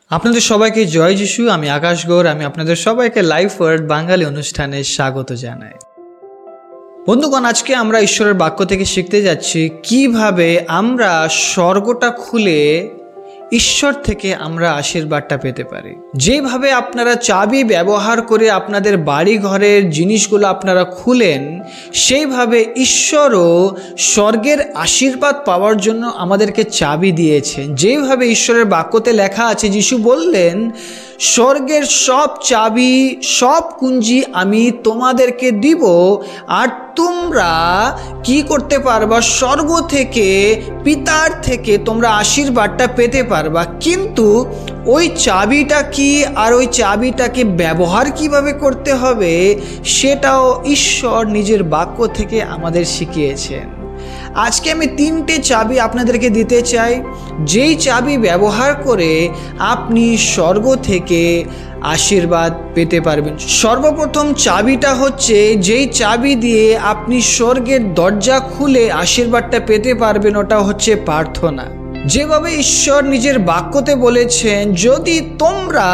আপনাদের সবাইকে জয় যিশু। আমি আকাশ গৌর। আমি আপনাদের সবাইকে লাইফ ওয়ার্ড বাঙালি অনুষ্ঠানে স্বাগত জানাই। বন্ধুগণ, আজকে আমরা ঈশ্বরের বাক্য থেকে শিখতে যাচ্ছি কিভাবে আমরা স্বর্গটা খুলে ঈশ্বর থেকে আমরা আশীর্বাদটা পেতে পারি। যেভাবে আপনারা চাবি ব্যবহার করে আপনাদের বাড়ি ঘরের জিনিসগুলো আপনারা খুলেন, সেইভাবে ঈশ্বরও স্বর্গের আশীর্বাদ পাওয়ার জন্য আমাদেরকে চাবি দিয়েছেন। যেভাবে ঈশ্বরের বাক্যতে লেখা আছে, যিশু বললেন, স্বর্গের সব চাবি, সব কুঞ্জি আমি তোমাদেরকে দিব, আর তোমরা কি করতে পারবা? স্বর্গ থেকে, পিতার থেকে তোমরা আশীর্বাদটা পেতে পারবা। কিন্তু ওই চাবিটা কি, আর ওই চাবিটাকে ব্যবহার কিভাবে করতে হবে, সেটাও ঈশ্বর নিজের বাক্য থেকে আমাদের শিখিয়েছেন। আজকে আমি 3টে চাবি আপনাদেরকে দিতে চাই, যেই চাবি ব্যবহার করে আপনি স্বর্গ থেকে আশীর্বাদ পেতে পারবেন। সর্বপ্রথম চাবিটা হচ্ছে, যেই চাবি দিয়ে আপনি স্বর্গের দরজা খুলে আশীর্বাদটা পেতে পারবেন, ওটা হচ্ছে প্রার্থনা। যেভাবে ঈশ্বর নিজের বাক্যতে বলেছেন, যদি তোমরা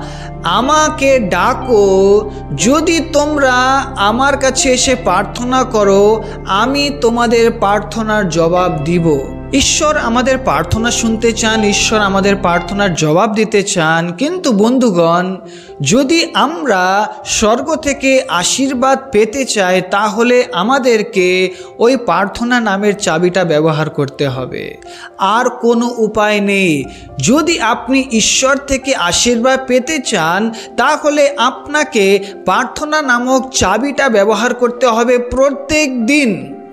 আমাকে ডাকো, যদি তোমরা আমার কাছে এসে প্রার্থনা করো, আমি তোমাদের প্রার্থনার জবাব দিব। ঈশ্বর আমাদের প্রার্থনা শুনতে চান, ঈশ্বর আমাদের প্রার্থনার জবাব দিতে চান। কিন্তু বন্ধুগণ, যদি আমরা স্বর্গ থেকে আশীর্বাদ পেতে চাই, তাহলে আমাদেরকে ওই প্রার্থনা নামের চাবিটা ব্যবহার করতে হবে। আর কোনো উপায় নেই। যদি আপনি ঈশ্বর থেকে আশীর্বাদ পেতে চান, তাহলে আপনাকে প্রার্থনা নামক চাবিটা ব্যবহার করতে হবে প্রত্যেক দিন।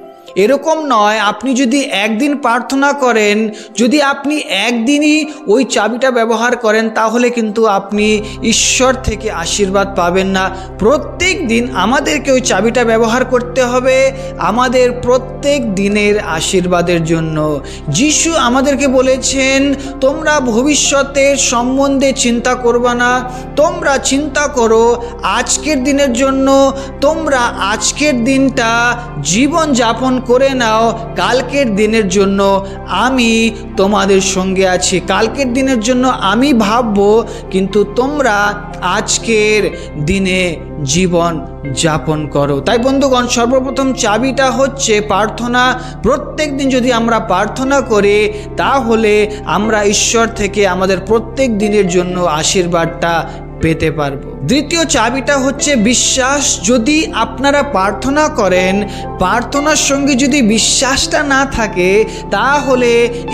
এরকম নয়, আপনি যদি একদিন প্রার্থনা করেন, যদি আপনি একদিনই ওই চাবিটা ব্যবহার করেন, তাহলে কিন্তু আপনি ঈশ্বর থেকে আশীর্বাদ পাবেন না। প্রত্যেক দিন আমাদেরকে ওই চাবিটা ব্যবহার করতে হবে আমাদের প্রত্যেক দিনের আশীর্বাদের জন্য। যিশু আমাদেরকে বলেছেন, তোমরা ভবিষ্যতের সম্বন্ধে চিন্তা করবা না, তোমরা চিন্তা করো আজকের দিনের জন্য। তোমরা আজকের দিনটা জীবন যাপন করে নাও, কালকের দিনের জন্য আমি তোমাদের সঙ্গে আছি। কালকের দিনের জন্য আমি ভাববো, কিন্তু তোমরা আজকের দিনে জীবন যাপন করো। তাই বন্ধুগণ, সর্বপ্রথম চাবিটা হচ্ছে প্রার্থনা। প্রত্যেক দিন যদি আমরা প্রার্থনা করি, তাহলে আমরা ঈশ্বর থেকে আমাদের প্রত্যেক দিনের জন্য আশীর্বাদটা পেতে পারবো। দ্বিতীয় চাবিটা হচ্ছে বিশ্বাস। যদি আপনারা প্রার্থনা করেন, প্রার্থনার সঙ্গে যদি বিশ্বাসটা না থাকে, তাহলে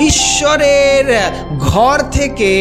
ঈশ্বরের ঘর থেকে,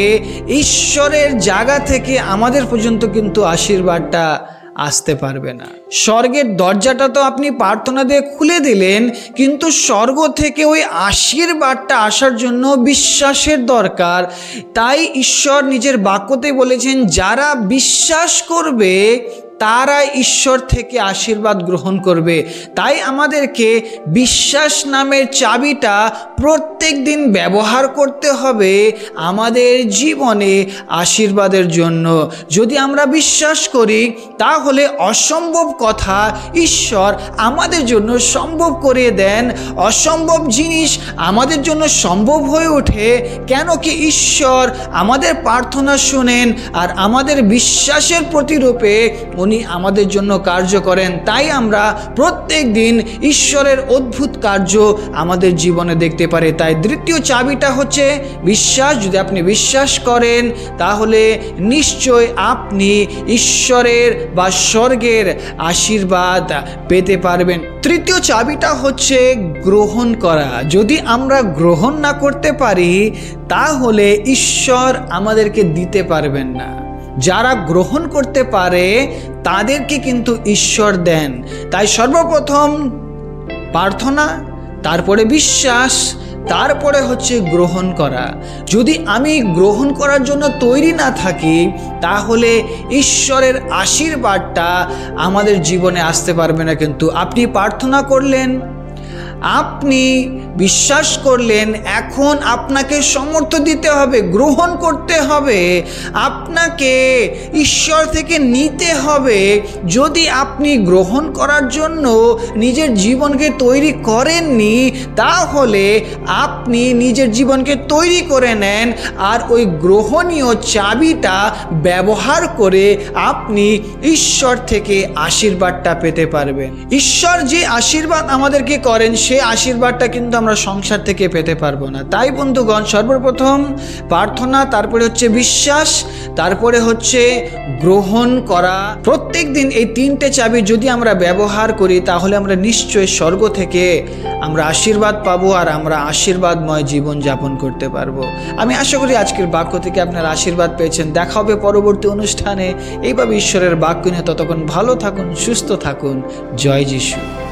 ঈশ্বরের জায়গা থেকে আমাদের পর্যন্ত কিন্তু আশীর্বাদটা আসতে পারবে না। স্বর্গের দরজাটা তো আপনি প্রার্থনা দিয়ে খুলে দিলেন, কিন্তু স্বর্গ থেকে ওই আশীর্বাদটা আসার জন্য বিশ্বাসের দরকার। তাই ঈশ্বর নিজের বাক্যতে বলেছেন, যারা বিশ্বাস করবে তারা ঈশ্বর থেকে আশীর্বাদ গ্রহণ করবে। তাই আমাদেরকে বিশ্বাস নামের চাবিটা প্রত্যেক দিন ব্যবহার করতে হবে আমাদের জীবনে আশীর্বাদের জন্য। যদি আমরা বিশ্বাস করি, তাহলে অসম্ভব কথা ঈশ্বর আমাদের জন্য সম্ভব করে দেন। অসম্ভব জিনিস আমাদের জন্য সম্ভব হয়ে ওঠে। কেন কি ঈশ্বর আমাদের প্রার্থনা শোনেন, আর আমাদের বিশ্বাসের প্রতিরূপে উনি আমাদের জন্য কার্য করেন। তাই আমরা প্রত্যেক দিন ঈশ্বরের অদ্ভুত কার্য আমাদের জীবনে দেখতে পারি। তাই দ্বিতীয় চাবিটা হচ্ছে বিশ্বাস। যদি আপনি বিশ্বাস করেন, তাহলে নিশ্চয় আপনি ঈশ্বরের বা স্বর্গের আশীর্বাদ পেতে পারবেন। তৃতীয় চাবিটা হচ্ছে গ্রহণ করা। যদি আমরা গ্রহণ না করতে পারি, তাহলে ঈশ্বর আমাদেরকে দিতে পারবেন না। যারা গ্রহণ করতে পারে তাদেরকে কিন্তু ঈশ্বর দেন। তাই সর্বপ্রথম প্রার্থনা, তারপরে বিশ্বাস, তারপরে হচ্ছে গ্রহণ করা। যদি আমি গ্রহণ করার জন্য তৈরি না থাকি, তাহলে ঈশ্বরের আশীর্বাদটা আমাদের জীবনে আসতে পারবে না। কিন্তু আপনি প্রার্থনা করলেন, আপনি বিশ্বাস করলেন, এখন আপনাকে সমর্থ দিতে হবে, গ্রহণ করতে হবে, আপনাকে ঈশ্বর থেকে নিতে হবে। যদি আপনি গ্রহণ করার জন্য নিজের জীবনকে তৈরি করেননি, তাহলে আপনি নিজের জীবনকে তৈরি করে নেন, আর ওই গ্রহণীয় চাবিটা ব্যবহার করে আপনি ঈশ্বর থেকে আশীর্বাদটা পেতে পারবেন। ঈশ্বর যে আশীর্বাদ আমাদেরকে করেন, সে আশীর্বাদটা কিন্তু আমরা সংসার থেকে পেতে পারবো না। তাই বন্ধুগণ, সর্বপ্রথম প্রার্থনা, তারপরে হচ্ছে বিশ্বাস, তারপরে হচ্ছে গ্রহণ করা। প্রত্যেক দিন এই তিনটে চাবি যদি আমরা ব্যবহার করি, তাহলে আমরা নিশ্চয়ই স্বর্গ থেকে আমরা আশীর্বাদ পাবো, আর আমরা আশীর্বাদময় জীবন যাপন করতে পারবো। আমি আশা করি আজকের বাক্য থেকে আপনারা আশীর্বাদ পেয়েছেন। দেখা হবে পরবর্তী অনুষ্ঠানে এইভাবে ঈশ্বরের বাক্য নিয়ে। ততক্ষণ ভালো থাকুন, সুস্থ থাকুন। জয় যিশু।